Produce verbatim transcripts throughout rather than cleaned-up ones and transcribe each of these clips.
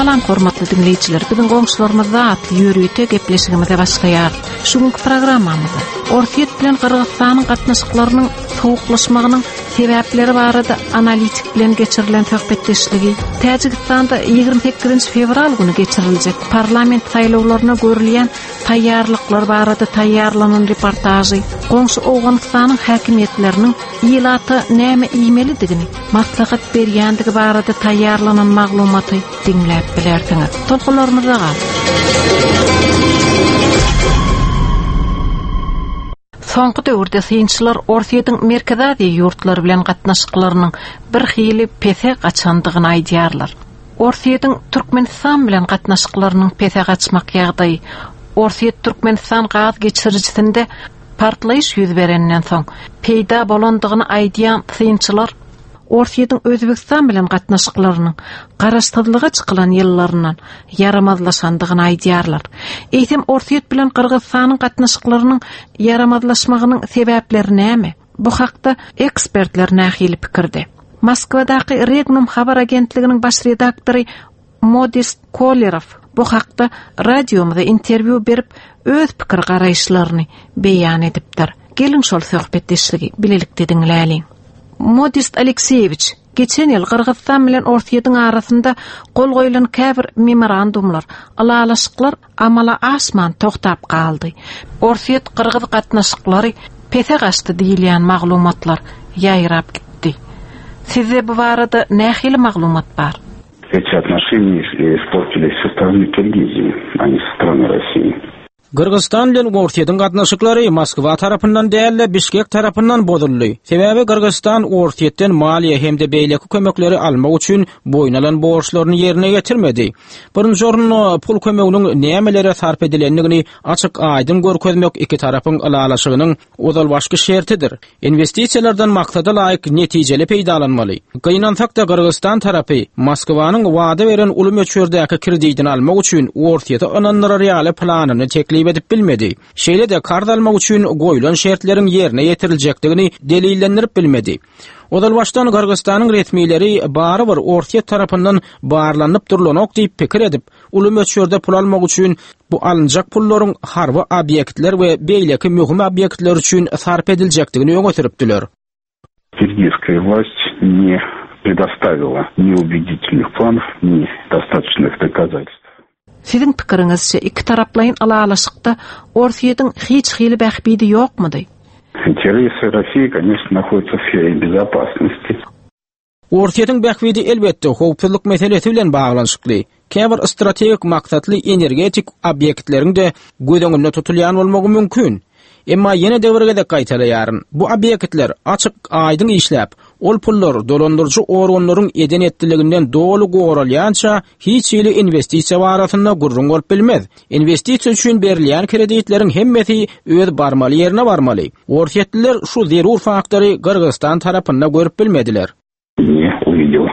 Salam hormatly dinleyijiler, biziň goňşularymyzda atly ýörüýte gepleşigimizde başlaýar. Şuňky programmamyzda Ortiýet bilen Kyrgyzstanyň gatnaşyklarynyň sowuklaşmagynyň sebäpleri barada analitik bilen geçirilen söhbetleşligi, Täjikistanda ýygrimi sekizinji fevral güni geçiriljek parlament saýlawlaryna görülýän taýýarlyklar barada taýýarlanan reportajy, goňşy Owganystanyň häkimetleriniň ýylaty näme iýmelidigini, maslahat berýändigi barada taýýarlanan maglumaty dinläp bilersiňiz. Tolkularymyza gal. Soňky döwürde synçylar Ortiýetin merkezädi ýurtlary bilen gatnaşyklarynyň bir hili pese gaçandygyny aýdýarlar. Ortiýetin Türkmenistan bilen gatnaşyklarynyň pese gaçmak ýagdaýy Ortiýet Türkmenistan gaz geçiricisinde partlaýyş ýüz berenden soň peýda bolandygyny aýdýan synçylar Ortiýetin Özbekistan bilen gatnaşyklarynyň garaşdyrlyga çykylan ýyllaryndan yaramazlaşandygyny aýdýarlar. Eýsem Ortiýet bilen Kyrgyzstanyň gatnaşyklarynyň yaramazlaşmagynyň sebäpleri näme? Bu hakda ekspertler nähili pikirde. Moskvadaky Regnum habar agentliginiň baş redaktory Modest Kolerov bu hakda radiomyzda interwýu berip öz pikir garaýşlaryny beýan edipdir. Gelin şol söhbetleşligi bilelikde dinläliň. Modest Alekseyevich, geçen yıl Kırgızstan bilen Ortiýetiň arasynda kol goýulan käbir memorandumlar, alalaşyklar amala asman toktap kaldy. Ortiýet Kırgız gatnaşyklary pese gaçdy diýilýän maglumatlar ýaýrap gitdi. Sizde bu barada nähili maglumat bar? Эти отношения испортились со стороны Киргизии, а не со стороны России. Kırgızstan bilen Ortiýetiň gatnaşyklary Moskwa tarapyndan däl, Bişkek tarapyndan bozuldy. Sebäbi Kırgızstan Ortiýetden maliýe hemde beýleki kömekleri almak üçin boýnalan borçlaryny ýerine getirmedi. Birinji orunda pul kömeginiň nämelere sarp edilendigini açyk aýdym görkezmek iki tarapyň alalaşygynyň ozal başky şertidir. Investisiýalardan maksada laýyk netijeli peýdalanmaly. Gynansak da Kırgızstan tarapy Moskwanyň wada beren uly möçberdäki kreditini almak üçin Ortiýete ananlara real planyny teklip edip bilmedi. Şeýle de kard almak üçin goýulan şertleriň ýerine ýetiriljekdigini delillendirip bilmedi. Odal başdan Kyrgyzstanyň resmiýleri bary bir Ortiýet tarapyndan barlanyp durulanok diýip pikir edip, uly möçberde pul almak üçin bu alınjak pullaryň harby obýektler we beýleki möhüm obýektler üçin sarp ediljekdigini öňe süripdiler. Киргизская власть не предоставила ни убедительных планов, ни достаточных доказательств. Sizin pikirinizçe iki taraplayın alalaşykda Ortiýetiň hiç hili bähbidi ýokmudy? Интересы России, конечно, находятся в сфере безопасности. Ortiýetiň bähbidi elbetde howpsuzlyk meselesi bilen baglanyşykly. Käbir strategik maksatly energetik obýektleriň de gödeňinde tutulýan bolmagy mümkin. Emma ýene döwürge de gaýtalaýaryn. Bu obýektler açyk aýdyň işläp, ol pullar dolandyrjy organlaryň eden etdiliginden dolu goralýança hiç ýyly investisiýa barasynda gurrun bolup bilmez. Investisiýa üçin berilýän kreditleriň hemmesi öz barmaly ýerine barmaly. Ortiýetliler şu zerur faktory Kyrgyzstan tarapynda görüp bilmediler. Не увидел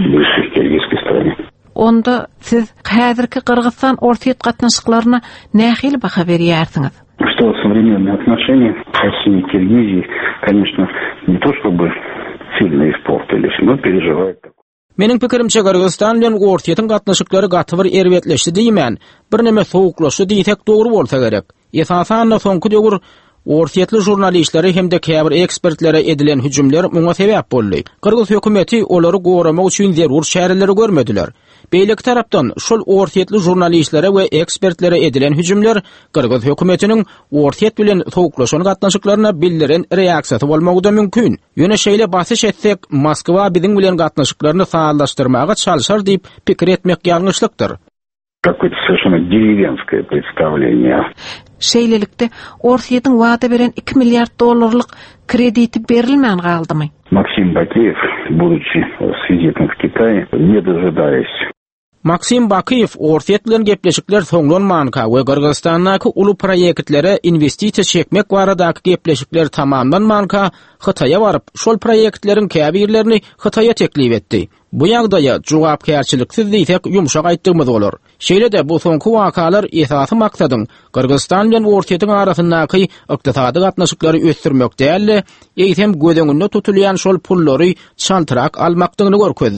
в киргизской стране. Onda siz häzirki Kyrgyzstan Ortiýet gatnaşyklaryna nähili baha berýärsiňiz? Что современные отношения России и Киргизии, конечно, не то чтобы сильно испортились, но переживают такое. Meniň pikirimçe Kyrgyzstan bilen Ortiýetiň gatnaşyklary gaty bir erwetleşdi diýmän. Bir näme sowuklaşdy diýsek dogry bolsa gerek. Esasan da soňky döwür Ortiýetli jurnalistleri hemde käbir ekspertlere edilen hüjümler muňa sebäp boldy. Kyrgyz hökümeti olary goramak üçin zerur şäherleri görmediler. Beýleki tarapdan şol Ortiýetli jurnalistlere we ekspertlere edilen hüjümler Kyrgyz hökümetiniň Ortiýet bilen sowuklaşan gatnaşyklaryna bildiren reaksiýasy bolmagy da mümkin. Ýöne şeýle basyş etsek, Moskwa biziň bilen gatnaşyklaryny sağlaşdyrmaga çalyşar diýip pikir etmek ýalňyşlykdyr. Какое-то совершенно деревенское представление. Şeýlelikde Ortiýetiň wada beren iki milliard dollarlyk krediti berilmän galdymy? Максим Бакиев, будучи с визитом в Китае, не дожидаясь Maksim Bakiyev Ortiýet bilen gepleşikler soňlanmanka we Kyrgyzstandaky uly proýektlere investisiýa çekmek baradaky gepleşikler tamamlanmanka Hytaýa baryp şol proýektleriň käbirlerini Hytaýa teklip etdi. Bu ýagdaýa jogapkärçiliksiz diýsek ýumşak aýtdygymyz bolar. Şeýle de bu soňky wakalar esasy maksadyň Kyrgyzstan bilen Ortiýetiň arasyndaky ykdysady gatnaşyklary ösdürmek däl, eýsem gödeňinde tutulýan şol pullary çaltyrak almakdygyny görkezdi.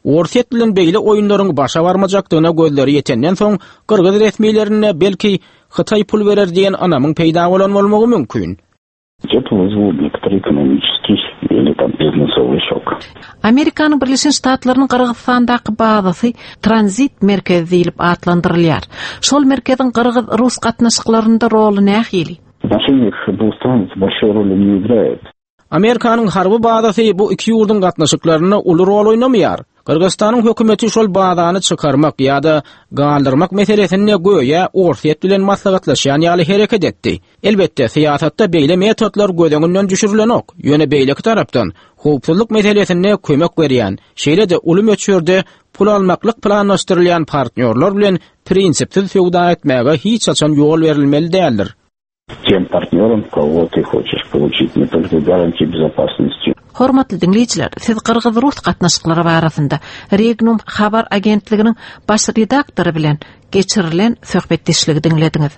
Orsiýet bilen beýle oýunlaryň başa barmajakdygyna gözleri ýetenden soň Kyrgyz resmiýlerine belki Hytaý pul berer diýen anamyň peýda bolan bolmagy mümkin. Это вызвало некоторый экономический или там бизнесовый шок. Amerikanyň Birleşen Ştatlarynyň Kyrgyzstandaky bazasy tranzit merkezi diýilip atlandyrylýar. Şol merkeziň Kyrgyz-Rus gatnaşyklarynda roli nähili? В отношениях двух стран большой роли не играет. Amerikanyň harby bazasy bu iki ýurdun gatnaşyklaryna uly rol oýnamaýar. Kyrgyzstanyň hökümeti şol bazany çykarmak ýa-da galdyrmak meselesine göýe Orsiýet bilen maslahatlaşýan ýaly hereket etdi. Elbetde siýasatda beýle metodlar gödöňünden düşürilenok. Ýöne beýleki tarapdan howpsuzlyk meselesine kömek berýän, şeýle-de uly möçürde pul almaklyk planlaşdyrylýan partnerler bilen prinsipsiz söwda etmäge hiç açan ýol berilmeli däldir. Тем партнерам, кого ты хочешь получить не только гарантии безопасности. Hormatly dinleýijiler, siz Kyrgyz-Rus gatnaşyklary barasynda Regnum habar agentliginiň baş redaktory bilen geçirilen söhbetdeşligi dinlediňiz.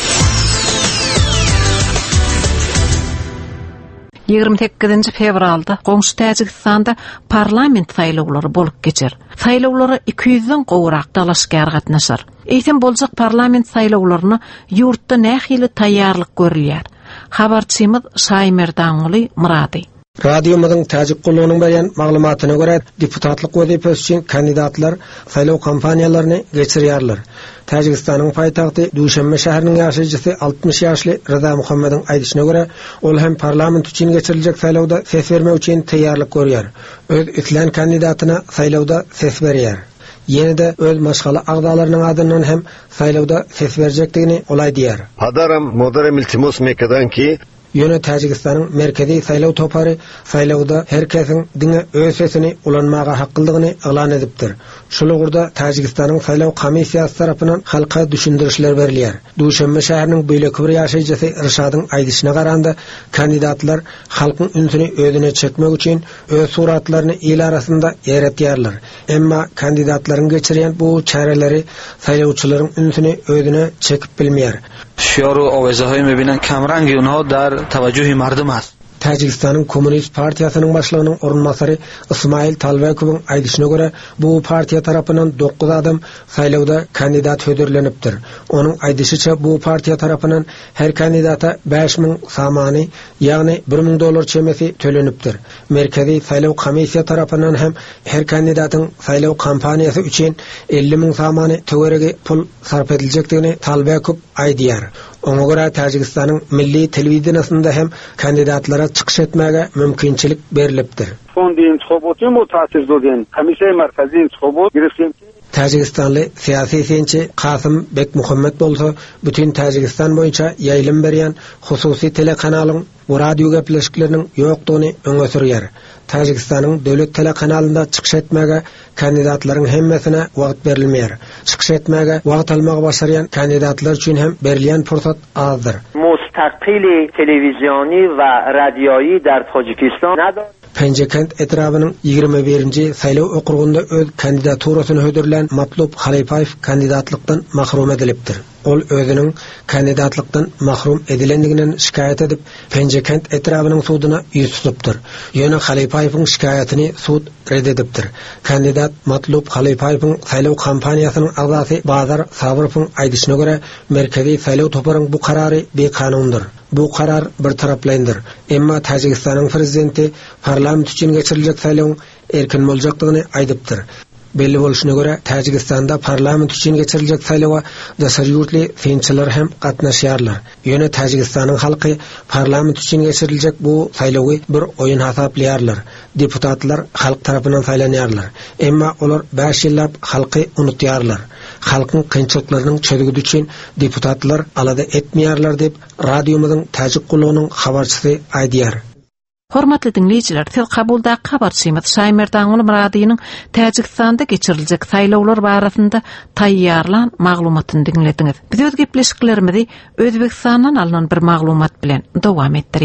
ýygrimi sekizinji fevralda goňşy Täjikistanda parlament saýlawlary bolup geçer. Saýlawlara iki ýüzden gowrak dalaşgar gatnaşar. Eýsem boljak parlament saýlawlaryna ýurtda nähili taýýarlyk görülýär. Habarçymyz Şaýmer Daňuly Murady. Radiomyzyň täjik gullugynyň berýän maglumatyna görä, deputatlyk wezipesi üçin kandidatlar saýlaw kampaniýalaryny geçirýärler. Täjikistanyň paýtagty Duşanbe şäheriniň ýaşaýjysy altmış ýaşly Rıza Muhammediň aýdyşyna görä, ol hem parlament üçin geçiriljek saýlawda ses bermek üçin taýýarlyk görýär. Öz islen kandidatyna saýlawda ses berýär. Ýene-de öz maşgala agdalarynyň adyndan hem saýlawda ses berjekdigini olay diýär. Hadaram modern iltimos mekadan ki Ýöne Täjikistanyň merkezi saýlaw topary saýlawda herkesiň diňe öz sesini ulanmaga hakkyldygyny elan edipdir. Şol ugurda Täjikistanyň saýlaw komissiýasy tarapyndan halka düşündirişler berilýär. Duşanbe şäheriniň beýleki bir ýaşaýjysy Rşadyň aýdyşyna garanda kandidatlar halkyň ünsüni özüne çekmek üçin öz suratlaryny el arasynda ýeretýärler. Emma kandidatlaryň geçirýän bu çäreleri saýlawçylaryň ünsüni özüne çekip bilmeýär. شعار و آوازه‌های می‌بینن کمرنگ اونها در توجه مردم است. Täjikistanyň Kommunist partiýasynyň başlygynyň orunmasary Ismail Talbakowyň aýdyşyna görä, bu partiýa tarapyndan dokuz adam saýlawda kandidat hödürlenipdir. Onuň aýdyşyça bu partiýa tarapyndan her kandidata beş miň samany, ýagny bir miň dollar çemesi tölenipdir. Merkezi saýlaw komissiýa tarapyndan hem her kandidatyň saýlaw kampaniýasy üçin elli miň samany töweregi pul sarf ediljekdigini Talbakow aýdýar. Oňa görä Täjikistanyň milli telewizionyasynda hem kandidatlara çykyş etmäge mümkinçilik berilipdir. Fondi intihabaty mutasir dodyn Komissiýa Merkezi intihabat girişim Täjikistanly syýasy sençi Kasym Bekmuhammed bolsa, bütün Täjikistan boýunça ýaýlym berýän hususy telekanalyň bu radio gepleşikleriniň ýokdugyny öňe sürýär. Täjikistanyň döwlet telekanalynda çykyş etmäge kandidatlaryň hemmesine wagt berilmeýär. Çykyş etmäge wagt almagy başarýan kandidatlar üçin hem berilýän pursat azdyr. Mustaqil televiziony we radioýy der Tajikistan nadar. Penjekent etrabynyň ýygrimi birinji saýlaw okrugunda öz kandidaturasyny hödürlen Matlub Halypaýew kandidatlykdan mahrum edilipdir. Ol özüniň kandidatlykdan mahrum edilendiginden şikayet edip Penjekent etrabynyň sudyna ýüz tutupdyr. Ýöne Halypaýewiň şikaýatyny sud reddedipdir. Kandidat Matlub Halypaýewiň saýlaw kampaniýasynyň agzasy Bazar Sabyrowyň aýdyşyna görä, merkezi saýlaw toparyň bu karary bekanundyr. Bu karar bir taraplandyr. Emma Täjikistanyň prezidenti parlament üçin geçiriljek saýlaw erkin boljakdygyny aýdypdyr. Belli boluşuna görä Täjikistanda parlament üçin geçiriljek saýlawa daşary ýurtly finçiler hem gatnaşýarlar. Ýöne Täjikistanyň halky parlament üçin geçiriljek bu saýlawy bir oýun hasaplaýarlar. Deputatlar halk tarapyndan saýlanýarlar. Emma olar beş ýyllap halky unutýarlar. Halkyň kynçylyklarynyň çözügi üçin deputatlar alada etmeýärler dep radiomyzyň täjik gullugynyň habarçysy aýdýar. Hormatly dinleýijiler, siz kabulda habarçymyz Şaýmer Daňuly Muradynyň Täjikistanda geçiriljek saýlawlar barasynda taýýarlan maglumatyny dinlediňiz. Biz öz gepleşiklerimizi Özbekistandan alynan bir maglumat bilen dowam etdirýäris.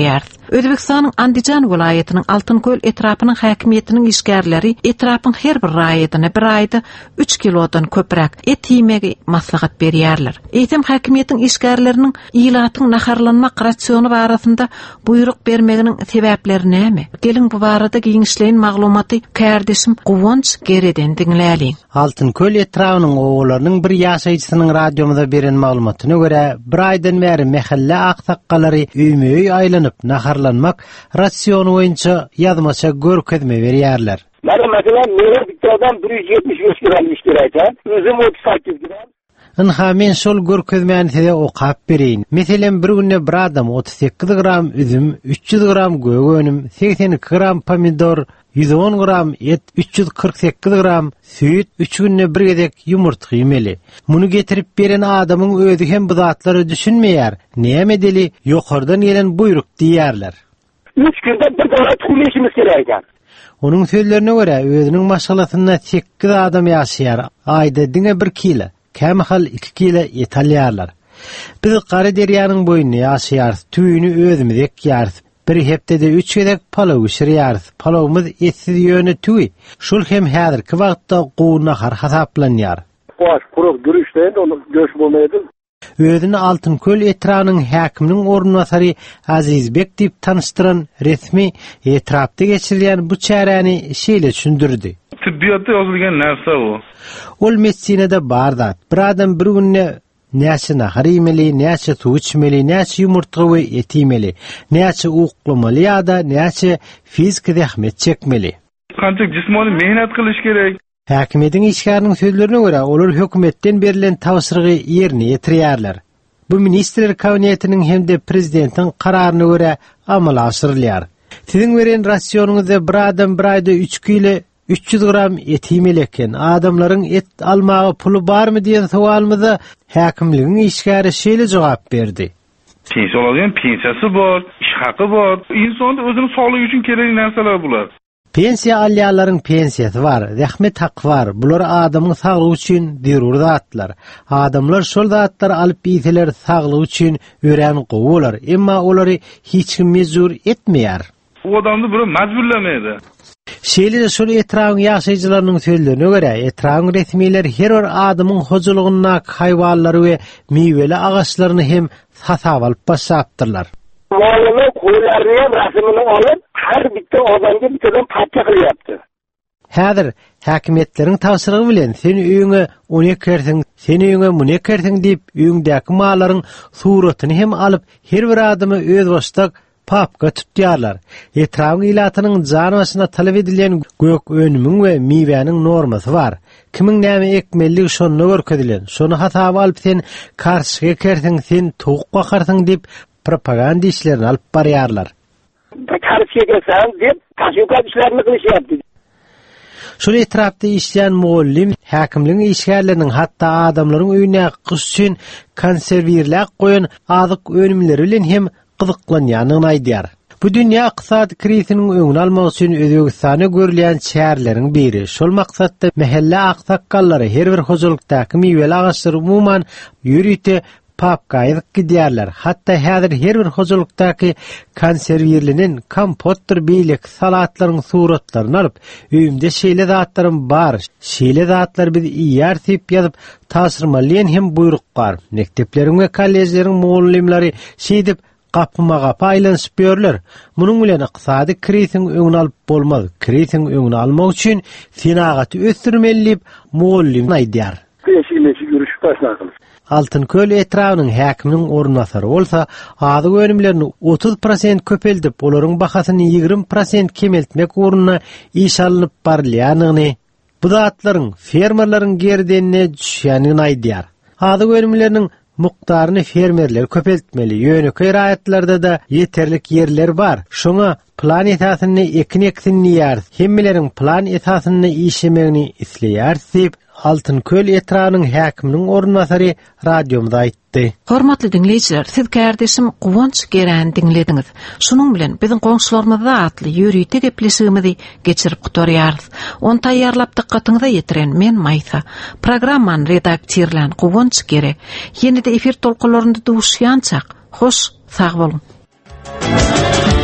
Özbekistan'ın Andijan vilayetinin Altınköl etrapının hakimiyetinin işgärleri etrapın her bir raýatyna bir aýda üç kilodan köpräk et ýemegi maslahat berýärler. Eýtem hakimiyetiň işgärleriniň ýylatyň naharlanmak rasionu barasynda buyruk bermeginiň sebäpleri näme? Gelin bu barada giňişleýin maglumaty kärdeşim Guwonç Gereden diňläliň. Altınköl etrabynyň oglarynyň bir ýaşaýjysynyň radiomyza beren maglumatyna görä, bir aýdan beri mehelle aksakkalary üýmüýi aýlanyp naharlanmak rasionu boýunça ýazmaça görkezme berýärler. Mana mesela meýer bir adam bir yüz yetmiş beş gram iştirýär, özüm otuz sekiz gram. Ynha men şol görkezmäni size okap bereýin. Meselen bir günde bir adam otuz sekiz gram üzüm, üç yüz gram gögönüm, seksen iki gram pomidor, yüz on gram et, üç yüz kırk sekiz gram süýt, üç günde bir gezek ýumurta ýemeli. Muny getirip beren adamyň özü hem bu zatlary düşünmeýär. Näme edeli ýokardan gelen buyruk diýerler. üç günde bir dara tüleşimiz gereýär. Onun sözlerine göre özünün maşgalatynda sekiz adam ýaşaýar. Aýda diňe bir kilo, kämhal iki kilo et alýarlar. Biz Gary derýanyň boýuny ýaşaýarys, tüýüni özümiz ekýärys. Bir hepdede üç gedek palaw pişirýärys. Palawymyz etsiz ýöne tüý. Şol hem häzirki wagtda gowy har hasaplanýar. Goş kuruk dürüşden onu göç bolmaýdy. Özüni Altınköl etranyň häkiminiň ornwasary Azizbek diýip tanıştyran resmi etrapda geçirilýän bu çäräni şeýle düşündirdi. Tibbiyatda ýazylgan narsa o. Ol medsinede bar zat. Bir adam bir günde näçe nahar ýemeli, näçe suw içmeli, näçe ýumurta we et ýemeli, näçe uklamaly ýa-da näçe fizik zähmet çekmeli. Kança jismany mehnat kılıç gerek. Häkimetiň işgäriniň sözlerine görä, olar hökümetden berilen tawsyrygy ýerine ýetirýärler. Bu ministrler kabinetiniň hemde prezidentiň kararyna görä amal aşyrylýar. Siziň beren rasionuňyzda bir adam bir aýda üç kilo üç yüz gram et ýemeli eken, adamlaryň et almagy puly barmy diýen sowalymyza häkimligiň işgäri şeýle jogap berdi. Pensiýa alýan pensiýasy bar, iş haky bar. İnsanda özüniň saglygy üçin kerakli narsalar bular. Pensiýa alýanlaryň pensiýasy bar, zähmet hak bar. Bular adamyň saglygy üçin zerur zatlar. Adamlar şol zatlary alyp ýeteler saglygy üçin ören gowalar, emma olary hiç kim mezur etmeýär. Bu adamdy bir mezburlamaydy. Şeýle şol etrawyň ýaşaýjylarynyň sözlerine görä, etrawyň resmiler her bir adamyň hojulugyna haýwanlary we meyveli agaçlaryny hem hasap alyp başapdyrlar. Malını koylarına rasmını alıp her bitti adamga biteden parça kılıyaptı. Häzir häkimetleriň tawsyrygy bilen sen öýüňe on iki kersiň, sen öýüňe on iki kersiň diýip öýüňdäki malaryň suratyny hem alyp her bir adamy öz başda papka tutýarlar. Etrawyň ilatynyň janasyna talap edilen gök önümiň we miwäniň normasy bar. Kimiň näme ekmellik şonu görkezdilen, şonu hasap alyp sen karşyga kersiň, sen towuk bakarsyň diýip propaganda işlerini alıp barýarlar. Karşıya gelsen dip taşyukat işlerini kılışyapdy. Şol etrapda işleyen muallim, häkimligiň işgärleriniň hatda adamlaryň öýüne kış üçin konserwirlek goýan azyk önümleri bilen hem gyzyklanýanyny aýdýar. Bu dünýä ykdysady kriziniň öňüni almak üçin Özbekistana görülen çärleriň biri. Şol maksatda mehelle aksakallary her bir hojulukdaky miweli agaçlary umumyň ýürüýte papkaýyk gidýärler. Hatda häzir her bir hojulukdaky konserwirlenen kompotdur beýlek salatlaryň suratlaryny alyp, öýümde şeýle zatlaryň bar. Şeýle zatlar biz ýar tip ýazyp taşyrmalyan hem buyruk bar. Mektepleriň we kollejleriň muallimleri şeýdip gapma gapa aýlanyşyp ýörler. Munyň bilen ykdysady kriziň öňüni alyp bolmaz. Kriziň öňüni almak üçin senagaty ösdürmeli diýip muallim aýdýar. Keşileşi görüşüp başlanýar. Altınköl etrawynyň häkiminiň ornwasary bolsa, azyk önümlerini otuz prosent köpeldip, olaryň bahasyny ýygrimi prosent kemeltmek urunna iş alınıp barlyanyny, bu zatlaryň fermerlaryň gerdenine düşýänini aýdýar. Azyk önümleriniň mukdaryny fermerler köpeltmeli. Ýöneköy raýatlarda da ýeterlik ýerler bar. Şoňa plan esasyny ekin eksinýär. Hemmileriň plan esasyny işlemegini isleýär diýip Altınköl etrawynyň häkiminiň ornwasary radiomda aýtdy. Hormatly dinleýijiler, siz kärdeşim Guwonç Geren dinlediňiz. Şunuň bilen biziň goňşularymyzda atly ýürüýte gepleşigimizi geçirip gutarýarys. Onu taýýarlap dikkatyňyza ýetiren men Maýsa. Programmany redaktorlan Guwonç Gere. Ýene-de efir tolkunlarynda duşýançak. Hoş, sag bolun.